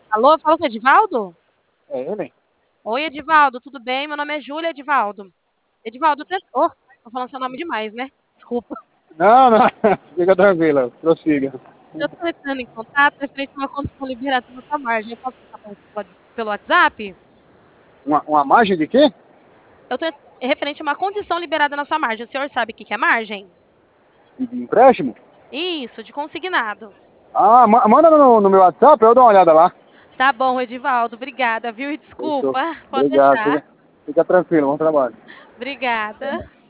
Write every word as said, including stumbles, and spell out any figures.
Alô, fala com o Edivaldo? É ele? Oi, Edivaldo, tudo bem? Meu nome é Júlia, Edivaldo. Edivaldo, te... oh, tô falando seu nome demais, né? Desculpa. Não, não, fica tranquila, prossiga. Eu tô entrando em contato referente a uma condição liberada na sua margem. Eu posso passar pelo, pelo WhatsApp? Uma, uma margem de quê? Eu tô é referente a uma condição liberada na sua margem. O senhor sabe o que que é margem? De, de empréstimo? Isso, de consignado. Ah, ma- manda no, no meu WhatsApp, eu dou uma olhada lá. Tá bom, Edivaldo, obrigada, viu? E Fechou. desculpa, pode Obrigado, deixar. fica, fica tranquilo, bom trabalho. Obrigada.